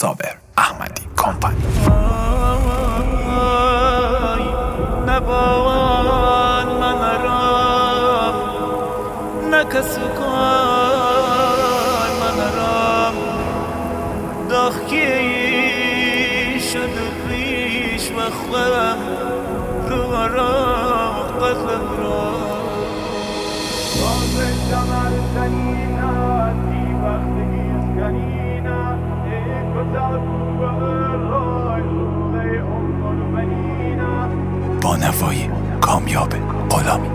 صابر احمدی کمپانی. نباید من رام نکس کار من رام داخکی شد پیش و خوام رو قلب را باز جمر زنینا دی وقتی اسکنینا کتل رای روی امور بنینا با نوایی کامیاب غلامی.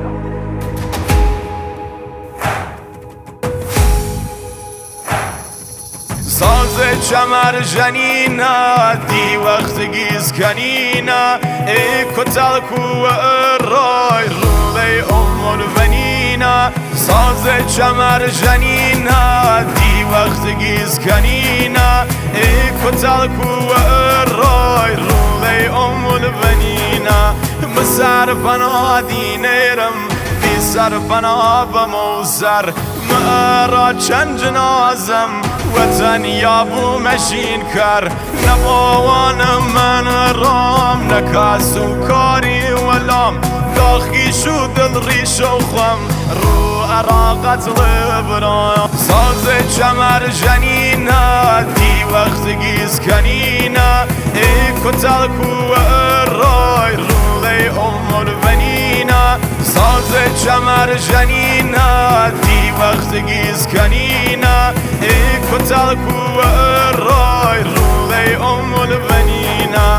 ساز چمر جنینا دی وقت گیز کنینا ای کتل کو رای روی امور بنینا ساز چمر جنینا دی وقت گیز کنینا ای کتل کو رای روی امور بنینا مسر پناه دینرم بی سر پناه بموزر مرا چند جنازم وطن یابو مشین کر نباوان من رام نکاسو کاری ولام داخی شو دل ریش و خم رو عراقت لبرام ساز چمر جنینا دی وقت گیز کنینا ای کتل کو رای روی امور بنینا ساز چمر جنینا دی وقت گیز کنینا ای کتل کو رای روی امور بنینا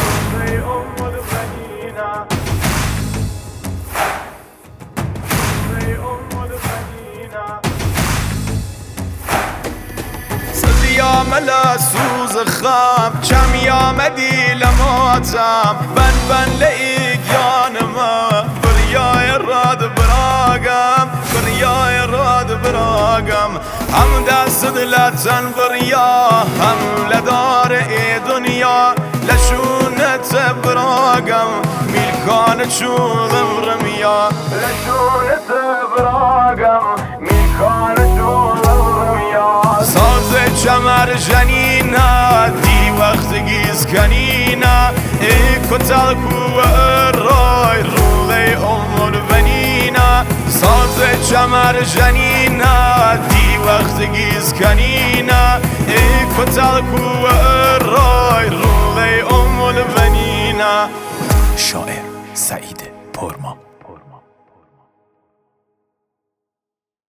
یا ملا سوز خام چم یا مدی لماتم بن لیگ یانما بریای راد براغم بریای راد براغم هم دست دلتن بریا هم لدار ای دنیا لشونت براغم میلکان چولم رمیا لشونت براغم میلکان چولم رمیا ساز چمر جنینا دی وقت گیز کنینا ای کتل کو رای روی امور بنینا ساز چمر جنینا دی وقت گیز کنینا ای کتل کو رای روی امور بنینا. شاعر سعید پرما.